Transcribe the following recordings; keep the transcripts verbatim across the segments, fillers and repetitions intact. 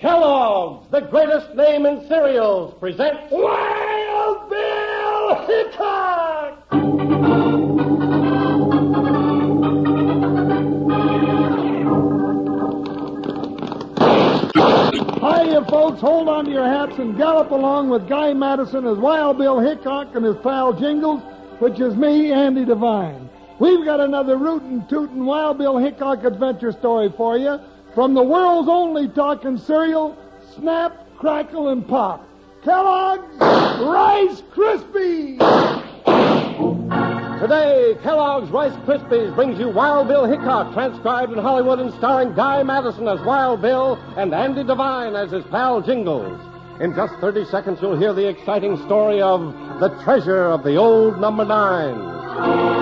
Kellogg's, the greatest name in cereals, presents Wild Bill Hickok! Hiya, folks. Hold on to your hats and gallop along with Guy Madison as Wild Bill Hickok and his pal Jingles, which is me, Andy Devine. We've got another rootin' tootin' Wild Bill Hickok adventure story for you from the world's only talking cereal, Snap, Crackle, and Pop. Kellogg's Rice Krispies! Today, Kellogg's Rice Krispies brings you Wild Bill Hickok, transcribed in Hollywood and starring Guy Madison as Wild Bill and Andy Devine as his pal Jingles. In just thirty seconds, you'll hear the exciting story of the treasure of the old number nine.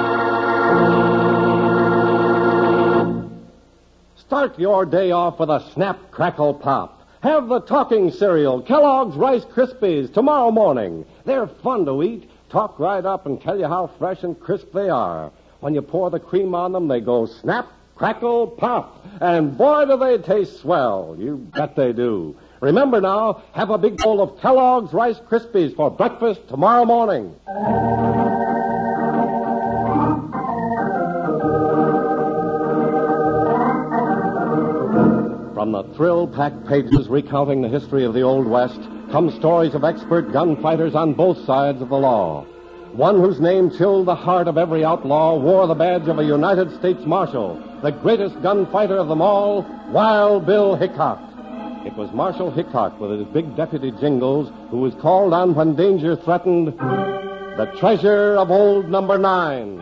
Start your day off with a Snap, Crackle, Pop. Have the talking cereal, Kellogg's Rice Krispies, tomorrow morning. They're fun to eat, talk right up, and tell you how fresh and crisp they are. When you pour the cream on them, they go snap, crackle, pop. And boy, do they taste swell. You bet they do. Remember now, have a big bowl of Kellogg's Rice Krispies for breakfast tomorrow morning. From the thrill-packed pages recounting the history of the Old West come stories of expert gunfighters on both sides of the law. One whose name chilled the heart of every outlaw wore the badge of a United States Marshal, the greatest gunfighter of them all, Wild Bill Hickok. It was Marshal Hickok with his big deputy Jingles who was called on when danger threatened, the treasure of old number nine.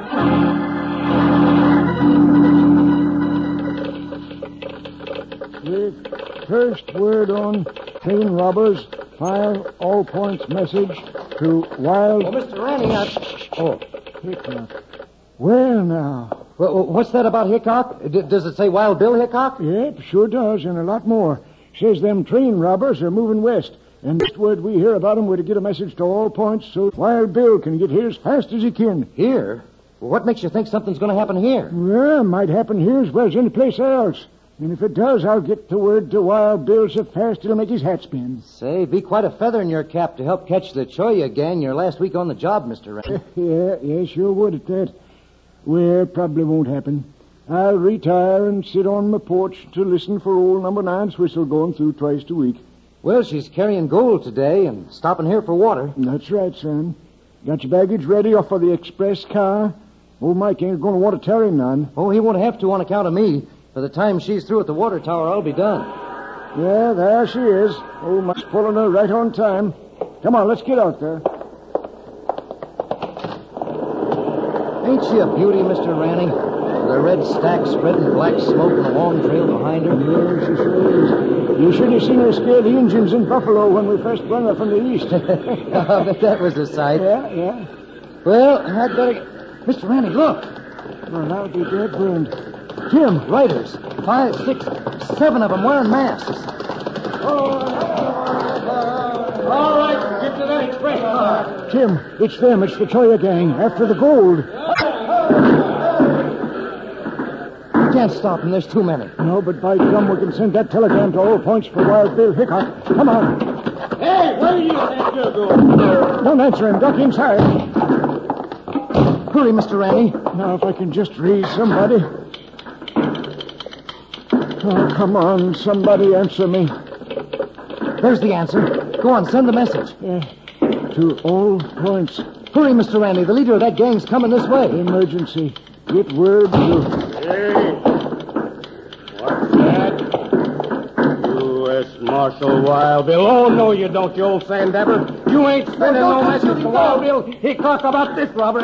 The first word on train robbers, file all points message to Wild... Oh, Mister Ranning, I... Oh, Hickok. Well, now. Well, what's that about Hickok? D- does it say Wild Bill Hickok? Yep, sure does, and a lot more. Says them train robbers are moving west, and next word we hear about 'em, we're to get a message to all points so Wild Bill can get here as fast as he can. Here? Well, what makes you think something's going to happen here? Well, might happen here as well as any place else. And if it does, I'll get the word to Wild Bill so fast it'll make his hat spin. Say, be quite a feather in your cap to help catch the Choya gang your last week on the job, Mister Ranning. yeah, yeah, sure would at that. Well, probably won't happen. I'll retire and sit on my porch to listen for old number nine's whistle going through twice a week. Well, she's carrying gold today and stopping here for water. That's right, son. Got your baggage ready off of the express car? Old Mike ain't going to want to tarry none. Oh, he won't have to on account of me. By the time she's through at the water tower, I'll be done. Yeah, there she is. Old Mike's pulling her right on time. Come on, let's get out there. Ain't she a beauty, Mister Ranning? With a red stack spreading black smoke and a long trail behind her. Yeah, she sure is. You should have seen her scare the Indians in Buffalo when we first brought her from the east. I bet that was a sight. Yeah, yeah. Well, I'd better... Mister Ranning, look. Well, I'll be dead burned. Jim. Riders. Five, six, seven of them wearing masks. Oh, all right, get to that express car. Jim, it's them. It's the Choya gang. After the gold. You can't stop them. There's too many. No, but by gum, we can send that telegram to all points for Wild Bill Hickok. Come on. Hey, where are you think you're going? Don't answer him. Duck inside. Hurry, Mister Ranning. Now, if I can just raise somebody... Oh, come on, somebody answer me. There's the answer. Go on, send the message. Uh, to all points. Hurry, Mister Randy. The leader of that gang's coming this way. Emergency. Get word to... Hey, what's that? U S Marshal Wild Bill. Oh, no, you don't, you old sandabber. You ain't sending no message to Wild Bill Hickok about this robbery.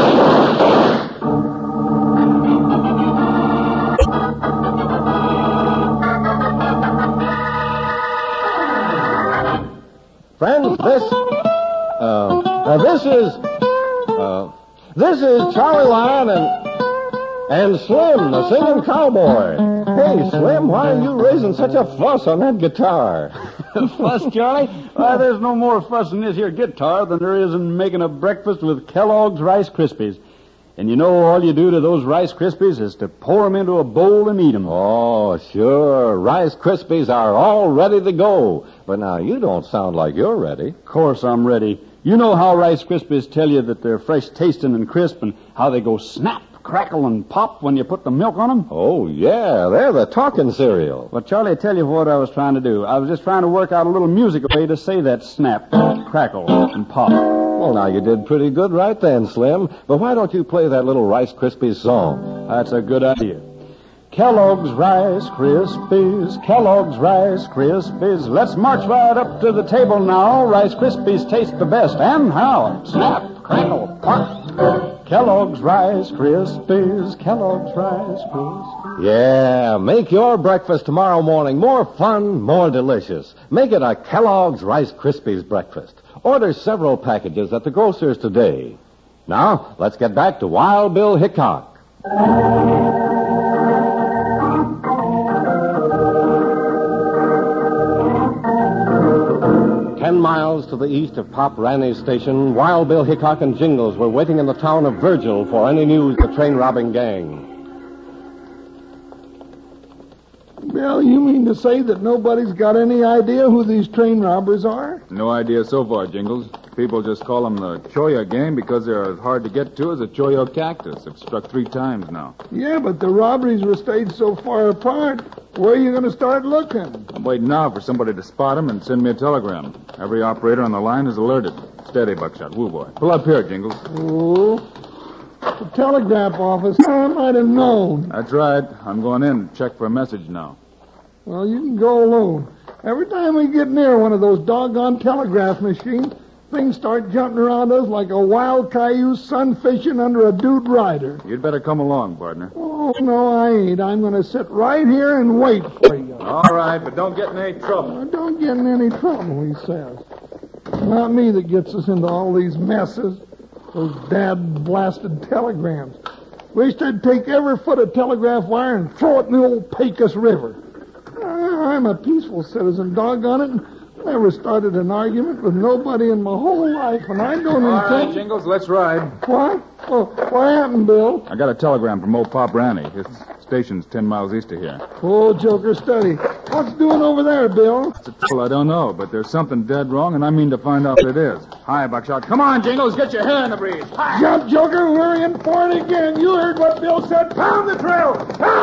Friends, this, uh, uh, this is, uh, this is Charlie Lyon and, and Slim, the singing cowboy. Hey, Slim, why are you raising such a fuss on that guitar? Fuss, Charlie? Why, there's no more fuss in this here guitar than there is in making a breakfast with Kellogg's Rice Krispies. And you know all you do to those Rice Krispies is to pour 'em into a bowl and eat 'em. Oh, sure. Rice Krispies are all ready to go. But now, you don't sound like you're ready. Of course I'm ready. You know how Rice Krispies tell you that they're fresh tasting and crisp and how they go snap, crackle, and pop when you put the milk on 'em? Oh, yeah. They're the talking cereal. Well, Charlie, I tell you what I was trying to do. I was just trying to work out a little musical way to say that snap, crackle, and pop. Well, now, you did pretty good right then, Slim. But why don't you play that little Rice Krispies song? That's a good idea. Kellogg's Rice Krispies, Kellogg's Rice Krispies. Let's march right up to the table now. Rice Krispies taste the best. And how? Snap, crackle, pop. Kellogg's Rice Krispies, Kellogg's Rice Krispies. Yeah, make your breakfast tomorrow morning more fun, more delicious. Make it a Kellogg's Rice Krispies breakfast. Order several packages at the grocer's today. Now, let's get back to Wild Bill Hickok. Ten miles to the east of Pop Ranny's station, Wild Bill Hickok and Jingles were waiting in the town of Virgil for any news of the train-robbing gang. Bill, you mean to say that nobody's got any idea who these train robbers are? No idea so far, Jingles. People just call them the Choya gang because they're as hard to get to as a Choya cactus. They've struck three times now. Yeah, but the robberies were staged so far apart. Where are you going to start looking? I'm waiting now for somebody to spot them and send me a telegram. Every operator on the line is alerted. Steady, Buckshot. Woo, boy. Pull up here, Jingles. Oh, the telegraph office. I might have known. That's right. I'm going in to check for a message now. Well, you can go alone. Every time we get near one of those doggone telegraph machines, things start jumping around us like a wild cayuse sun fishing under a dude rider. You'd better come along, partner. Oh, no, I ain't. I'm going to sit right here and wait for you. All right, but don't get in any trouble. Oh, don't get in any trouble, he says. Not me that gets us into all these messes. Those dad-blasted telegrams. Wish they'd take every foot of telegraph wire and throw it in the old Pecos River. I'm a peaceful citizen, doggone it. Never started an argument with nobody in my whole life, and I don't All intend... right, Jingles, let's ride. What? Oh, what happened, Bill? I got a telegram from old Pop Ranny. His station's ten miles east of here. Oh, Joker, steady. What's doing over there, Bill? Well, I don't know, but there's something dead wrong, and I mean to find out what it is. Hi, Buckshot. Come on, Jingles, get your hair in the breeze. Hi. Jump, Joker, we're in for it again. You heard what Bill said. Pound the trail.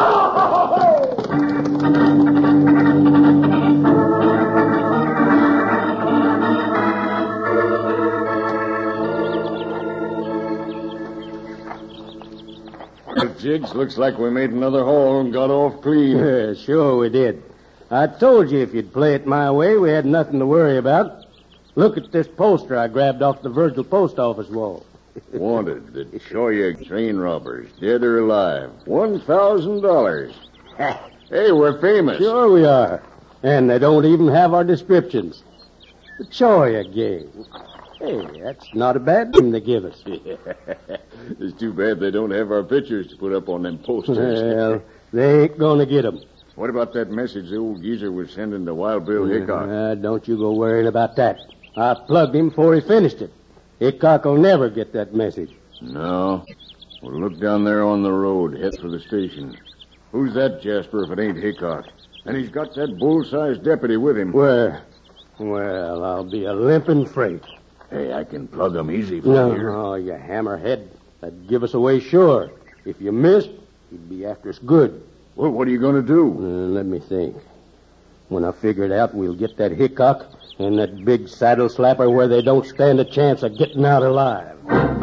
Jigs, looks like we made another haul and got off clean. Yeah, sure we did. I told you if you'd play it my way, we had nothing to worry about. Look at this poster I grabbed off the Virgil post office wall. Wanted, the Choya train robbers, dead or alive. One thousand dollars. Hey, we're famous. Sure we are. And they don't even have our descriptions. The Choya gang. Hey, that's not a bad name they give us. It's too bad they don't have our pictures to put up on them posters. Well, they ain't gonna get 'em. What about that message the old geezer was sending to Wild Bill Hickok? Uh, don't you go worrying about that. I plugged him before he finished it. Hickok will never get that message. No. Well, look down there on the road. Head for the station. Who's that, Jasper, if it ain't Hickok? And he's got that bull-sized deputy with him. Where? Well, I'll be a limping freight. Hey, I can plug him easy from No, here. oh, you hammerhead. That'd give us away sure. If you missed, he'd be after us good. Well, what are you going to do? Uh, let me think. When I figure it out, we'll get that Hickok and that big saddle slapper where they don't stand a chance of getting out alive.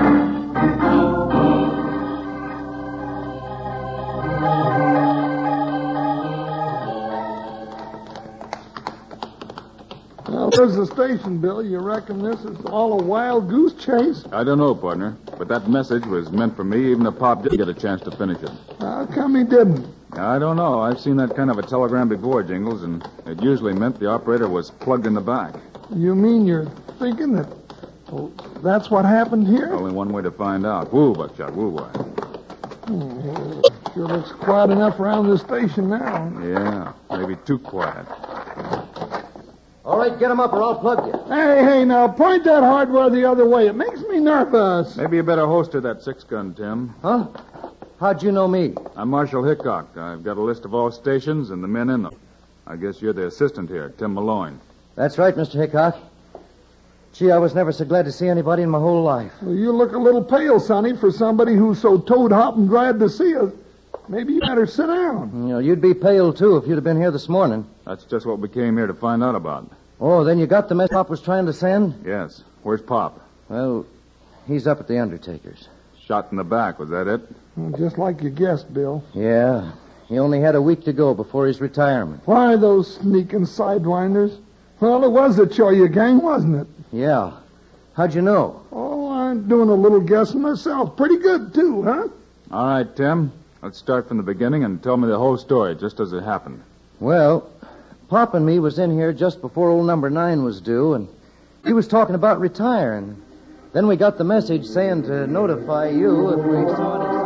Well, there's the station, Bill. You reckon this is all a wild goose chase? I don't know, partner, but that message was meant for me even if Pop didn't get a chance to finish it. How come he didn't? I don't know. I've seen that kind of a telegram before, Jingles, and it usually meant the operator was plugged in the back. You mean you're thinking that... Oh, that's what happened here? Only one way to find out. Woo, Buckshot, woo, boy. Hmm, sure looks quiet enough around the station now. Yeah, maybe too quiet. All right, get him up or I'll plug you. Hey, hey, now point that hardware the other way. It makes me nervous. Maybe you better holster that six-gun, Tim. Huh? How'd you know me? I'm Marshal Hickok. I've got a list of all stations and the men in them. I guess you're the assistant here, Tim Malloy. That's right, Mister Hickok. Gee, I was never so glad to see anybody in my whole life. Well, you look a little pale, Sonny, for somebody who's so toad-hopping glad to see us. Maybe you better sit down. You know, you'd be pale, too, if you'd have been here this morning. That's just what we came here to find out about. Oh, then you got the message Pop was trying to send? Yes. Where's Pop? Well, he's up at the Undertaker's. Shot in the back, was that it? Well, just like you guessed, Bill. Yeah. He only had a week to go before his retirement. Why, those sneaking sidewinders? Well, it was the Choya gang, wasn't it? Yeah. How'd you know? Oh, I'm doing a little guessing myself. Pretty good, too, huh? All right, Tim. Let's start from the beginning and tell me the whole story, just as it happened. Well, Pop and me was in here just before old number nine was due, and he was talking about retiring. Then we got the message saying to notify you if we saw any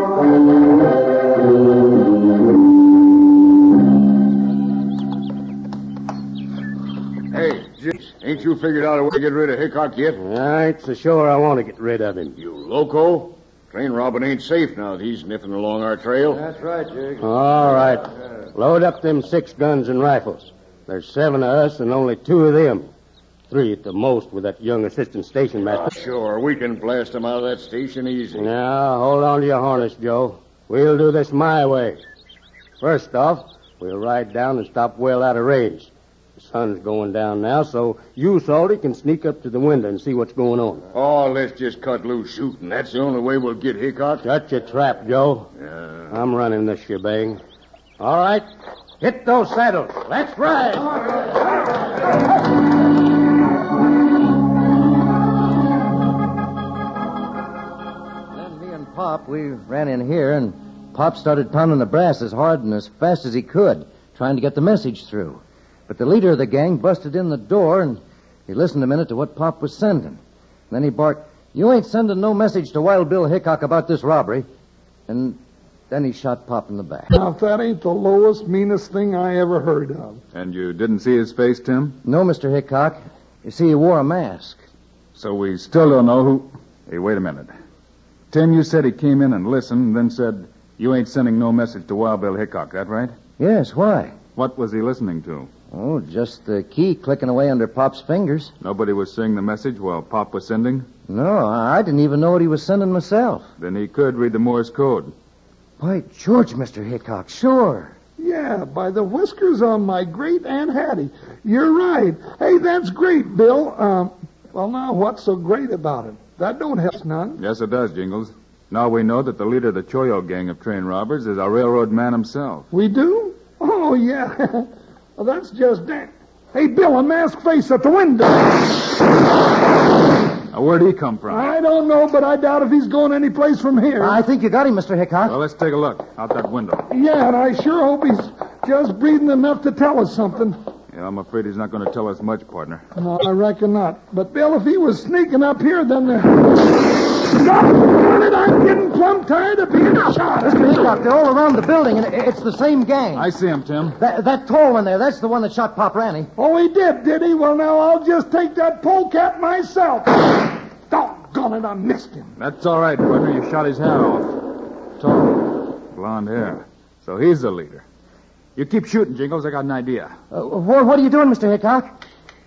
sign. Hey, Jigs, ain't you figured out a way to get rid of Hickok yet? I ain't so sure I want to get rid of him. You loco? Train robbing ain't safe now that he's sniffing along our trail. That's right, Jig. All right. Load up them six guns and rifles. There's seven of us and only two of them. Three at the most with that young assistant station master. Sure, we can blast him out of that station easy. Now, hold on to your harness, Joe. We'll do this my way. First off, we'll ride down and stop well out of range. The sun's going down now, so you, Salty, can sneak up to the window and see what's going on. Oh, let's just cut loose shooting. That's the only way we'll get Hickok. Shut your trap, Joe. Yeah. I'm running this shebang. All right. Hit those saddles. Let's ride. Then me and Pop, we ran in here, and Pop started pounding the brass as hard and as fast as he could, trying to get the message through. But the leader of the gang busted in the door, and he listened a minute to what Pop was sending. Then he barked, "You ain't sending no message to Wild Bill Hickok about this robbery." And then he shot Pop in the back. Now, if that ain't the lowest, meanest thing I ever heard of. And you didn't see his face, Tim? No, Mister Hickok. You see, he wore a mask. So we still don't know who... Hey, wait a minute. Tim, you said he came in and listened and then said, you ain't sending no message to Wild Bill Hickok, that right? Yes, why? What was he listening to? Oh, just the key clicking away under Pop's fingers. Nobody was saying the message while Pop was sending? No, I didn't even know what he was sending myself. Then he could read the Morse code. Why, George, Mister Hickok, sure. Yeah, by the whiskers on my great Aunt Hattie. You're right. Hey, that's great, Bill. Um, well, now, what's so great about it? That don't help none. Yes, it does, Jingles. Now we know that the leader of the Choyo gang of train robbers is our railroad man himself. We do? Oh, yeah. Well, that's just that. Hey, Bill, a masked face at the window. Now, where'd he come from? I don't know, but I doubt if he's going any place from here. I think you got him, Mister Hickok. Well, let's take a look out that window. Yeah, and I sure hope he's just breathing enough to tell us something. Yeah, I'm afraid he's not going to tell us much, partner. No, I reckon not. But, Bill, if he was sneaking up here, then the... Doggone it, I'm getting plumb tired of being shot. Mister Hickok, they're all around the building, and it's the same gang. I see him, Tim. That, that tall one there, that's the one that shot Pop Ranny. Oh, he did, did he? Well, now, I'll just take that polecat myself. Doggone it, I missed him. That's all right, partner. You shot his hat off. Tall, blonde hair. So he's the leader. You keep shooting, Jingles. I got an idea. Uh, what, what are you doing, Mister Hickok?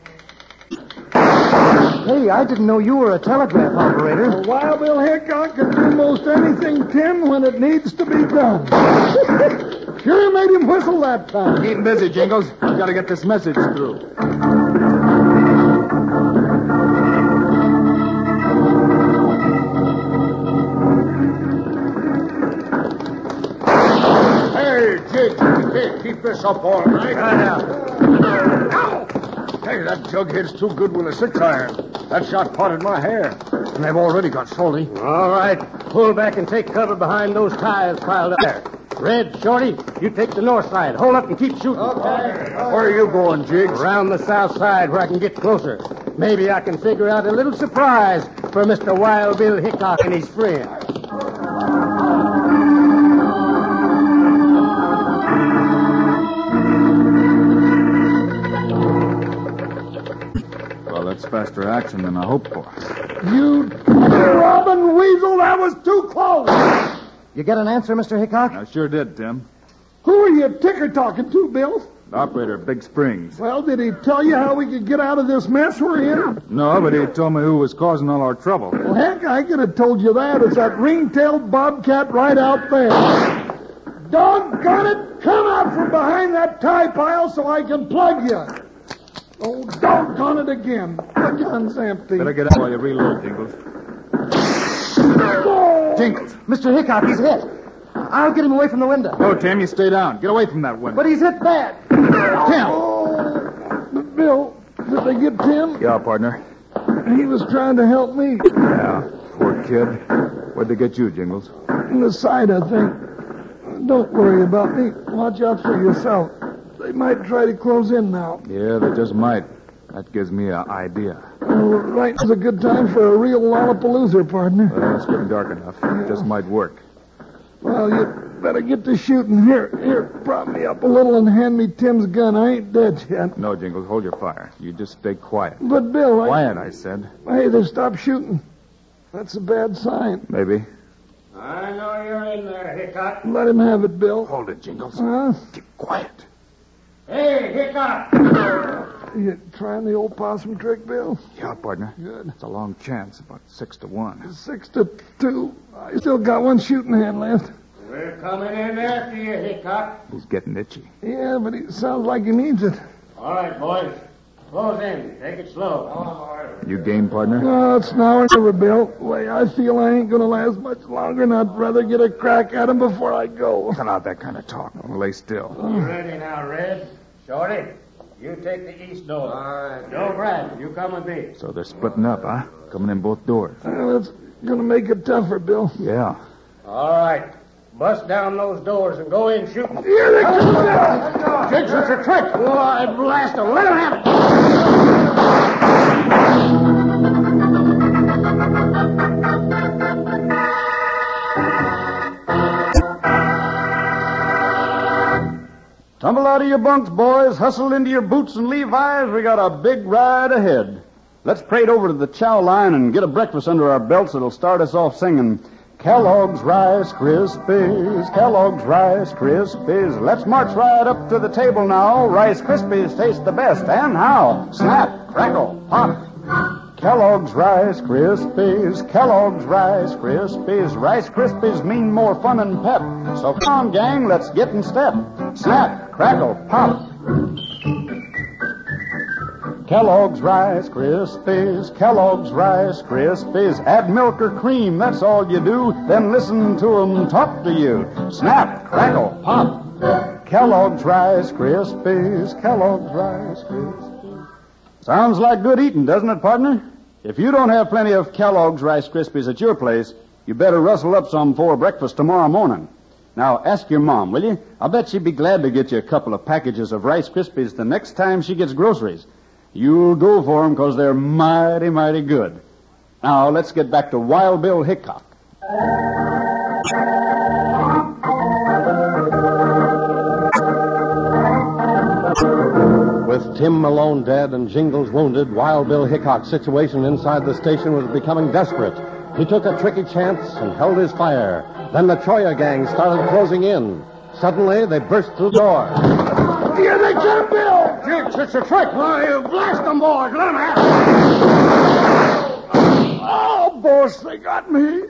Hey, I didn't know you were a telegraph operator. Well, Wild Bill Hickok can do most anything, Tim, when it needs to be done. Sure made him whistle that time. Keep busy, Jingles. We've got to get this message through. Hey, Jig, hey, keep this up all night. Ow! Hey, that jughead's too good with a six iron. That shot parted my hair. And I've already got salty. All right. Pull back and take cover behind those tires piled up there. Red, Shorty, you take the north side. Hold up and keep shooting. Okay. Where are you going, Jiggs? Around the south side where I can get closer. Maybe I can figure out a little surprise for Mister Wild Bill Hickok and his friend. That's faster action than I hoped for. You Robin Weasel, that was too close. You get an answer, Mister Hickok? I sure did, Tim. Who are you ticker talking to, Bill? The operator of Big Springs. Well, did he tell you how we could get out of this mess we're in? No, but he told me who was causing all our trouble. Well, heck, I could have told you that. It's that ring-tailed bobcat right out there. Doggone it! Come out from behind that tie pile so I can plug you. Oh, doggone it again. The gun's empty. Better get out while you reload, Jingles. Oh. Jingles! Mister Hickok, he's hit. I'll get him away from the window. Oh, Tim, you stay down. Get away from that window. But he's hit bad. Tim! Oh, Bill, did they get Tim? Yeah, partner. He was trying to help me. Yeah, poor kid. Where'd they get you, Jingles? In the side, I think. Don't worry about me. Watch out for yourself. They might try to close in now. Yeah, they just might. That gives me an idea. Well, right is a good time for a real lollapalooza, partner. Well, it's getting dark enough. Yeah. Just might work. Well, you better get to shooting. Here, here, prop me up a little and hand me Tim's gun. I ain't dead yet. No, Jingles, hold your fire. You just stay quiet. But, Bill, I... Quiet, I said. Hey, they stopped shooting. That's a bad sign. Maybe. I know you're in there, Hickok. Let him have it, Bill. Hold it, Jingles. Huh? Keep quiet. Hey, Hickok! You trying the old possum trick, Bill? Yeah, partner. Good. It's a long chance, about six to one. Six to two. I still got one shooting hand left. We're coming in after you, Hickok. He's getting itchy. Yeah, but he sounds like he needs it. All right, boys. Close in. Take it slow. You game, partner? No, it's now or never, Bill. The way I feel I ain't gonna last much longer, and I'd rather get a crack at him before I go. Cut out that kind of talk. I'll lay still. You ready now, Red? Shorty, you take the east door. All right. Joe Brad, you come with me. So they're splitting up, huh? Coming in both doors. Well, it's gonna make it tougher, Bill. Yeah. All right. Bust down those doors and go in shooting. Here they come, Bill! Jigs, it's a trick. Why, blast them. Let him have it. Tumble out of your bunks, boys. Hustle into your boots and Levi's. We got a big ride ahead. Let's parade over to the chow line and get a breakfast under our belts that'll start us off singing Kellogg's Rice Krispies, Kellogg's Rice Krispies. Let's march right up to the table now. Rice Krispies taste the best. And how? Snap, crackle, pop. Kellogg's Rice Krispies, Kellogg's Rice Krispies. Rice Krispies mean more fun and pep. So come on, gang, let's get in step. Snap, crackle, pop. Kellogg's Rice Krispies, Kellogg's Rice Krispies. Add milk or cream, that's all you do. Then listen to 'em talk to you. Snap, crackle, pop. Kellogg's Rice Krispies, Kellogg's Rice Krispies. Sounds like good eating, doesn't it, partner? If you don't have plenty of Kellogg's Rice Krispies at your place, you better rustle up some for breakfast tomorrow morning. Now, ask your mom, will you? I'll bet she'd be glad to get you a couple of packages of Rice Krispies the next time she gets groceries. You'll go for 'em because they're mighty, mighty good. Now, let's get back to Wild Bill Hickok. With Tim Malone dead and Jingles wounded, Wild Bill Hickok's situation inside the station was becoming desperate. He took a tricky chance and held his fire. Then the Choya gang started closing in. Suddenly, they burst through the door. Here they come, Bill! Jigs, it's a trick. Why, you blast them, boys. Let them have it. Oh, boss, they got me.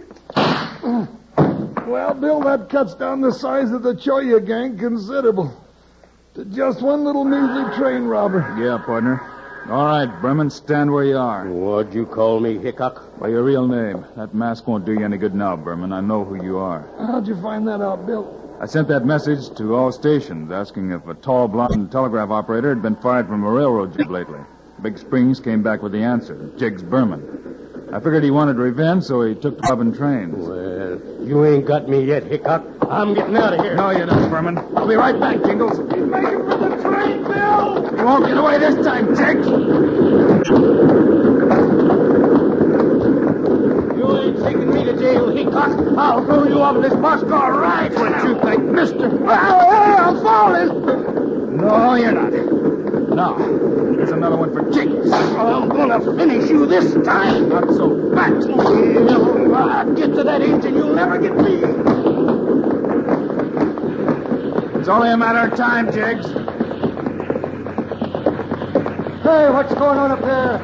Well, Bill, that cuts down the size of the Choya gang considerable. To just one little measly train robber. Yeah, partner. All right, Berman, stand where you are. What'd you call me, Hickok? By your real name. That mask won't do you any good now, Berman. I know who you are. How'd you find that out, Bill? I sent that message to all stations asking if a tall, blonde telegraph operator had been fired from a railroad job lately. Big Springs came back with the answer. Jiggs Berman. I figured he wanted revenge, so he took the Robin trains. Well, you ain't got me yet, Hickok. I'm getting out of here. No, you don't, Berman. I'll be right back, Jingles. He's making for the train, Bill! You won't get away this time, Jiggs. You ain't taking me to jail, Hickok. I'll throw you off this boxcar right now. What you think, mister? Oh, hey, I'm falling! No, you're not. Now, here's another one for Jigs. I'm gonna finish you this time. Not so fast. I'll get to that engine. You'll never get me. It's only a matter of time, Jigs. Hey, what's going on up there?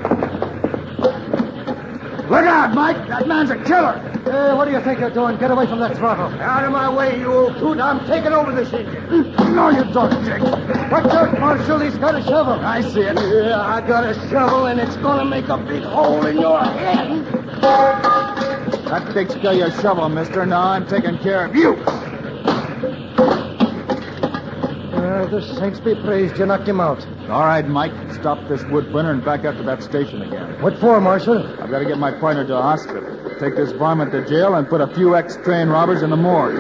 Look out, Mike. That man's a killer. Hey, what do you think you're doing? Get away from that throttle. Out of my way, you old coot. I'm taking over this engine. No, you don't, Jigs. Watch out, Marshal. He's got a shovel. I see it. Yeah, I got a shovel, and it's gonna make a big hole in your head. That takes care of your shovel, mister. Now I'm taking care of you. Uh, the saints be praised. You knocked him out. All right, Mike. Stop this wood burner and back up to that station again. What for, Marshal? I've got to get my partner to the hospital. Take this varmint to jail and put a few ex-train robbers in the morgue.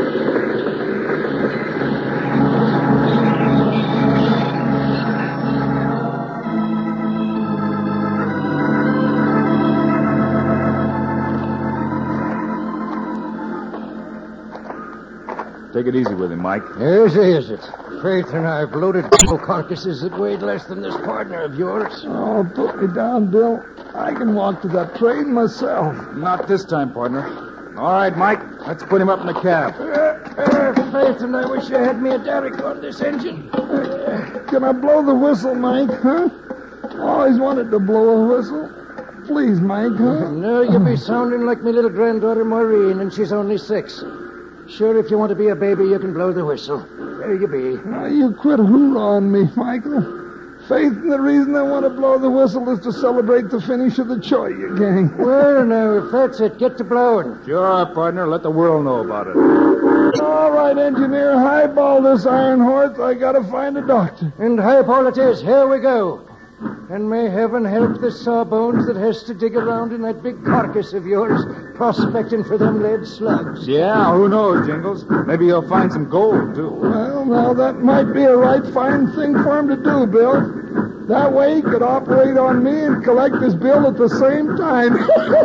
Take it easy with him, Mike. Easy, is it? Faith and I've loaded two carcasses that weighed less than this partner of yours. Oh, put me down, Bill. I can walk to that train myself. Not this time, partner. All right, Mike. Let's put him up in the cab. Uh, uh, Faith and I wish I had me a derrick on this engine. Uh, can I blow the whistle, Mike, huh? Always wanted to blow a whistle. Please, Mike, huh? No, you be sounding like my little granddaughter Maureen, and she's only six. Sure, if you want to be a baby, you can blow the whistle. There you be. Now, you quit hoorahing me, Michael. Faith, and the reason I want to blow the whistle is to celebrate the finish of the Choya gang. Well, now, if that's it, get to blowing. Sure, partner. Let the world know about it. All right, engineer, highball this iron horse. I gotta find a doctor. And highball it is. Here we go. And may heaven help the sawbones that has to dig around in that big carcass of yours, prospecting for them lead slugs. Yeah, who knows, Jingles? Maybe he'll find some gold, too. Well, now, that might be a right fine thing for him to do, Bill. That way he could operate on me and collect his bill at the same time.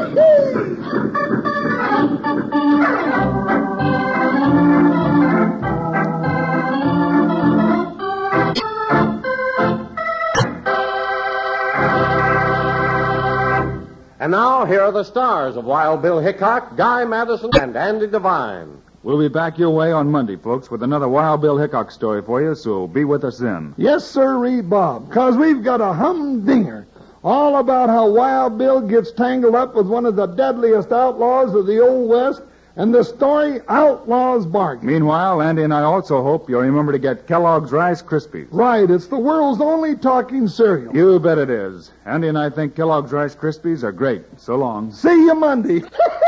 And now, here are the stars of Wild Bill Hickok, Guy Madison, and Andy Devine. We'll be back your way on Monday, folks, with another Wild Bill Hickok story for you, so be with us then. Yes, sir, Bob, because we've got a humdinger all about how Wild Bill gets tangled up with one of the deadliest outlaws of the Old West, and the story Outlaw's Bargain. Meanwhile, Andy and I also hope you'll remember to get Kellogg's Rice Krispies. Right, it's the world's only talking cereal. You bet it is. Andy and I think Kellogg's Rice Krispies are great. So long. See you Monday.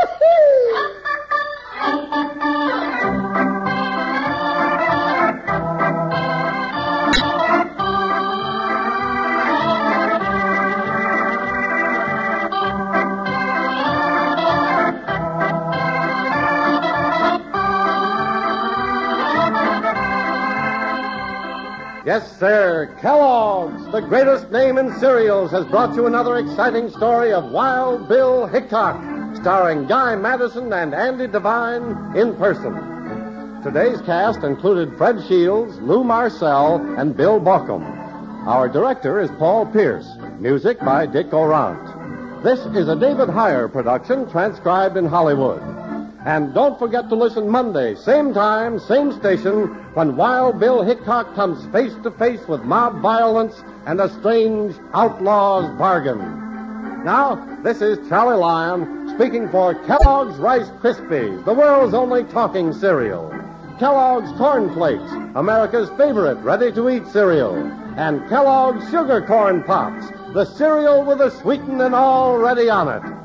Yes, sir. Kellogg's, the greatest name in cereals, has brought you another exciting story of Wild Bill Hickok, starring Guy Madison and Andy Devine in person. Today's cast included Fred Shields, Lou Marcel, and Bill Baucom. Our director is Paul Pierce. Music by Dick Orant. This is a David Heyer production transcribed in Hollywood. And don't forget to listen Monday, same time, same station, when Wild Bill Hickok comes face to face with mob violence and a strange outlaw's bargain. Now, this is Charlie Lyon speaking for Kellogg's Rice Krispies, the world's only talking cereal. Kellogg's Corn Flakes, America's favorite ready-to-eat cereal. And Kellogg's Sugar Corn Pops, the cereal with the sweetening already on it.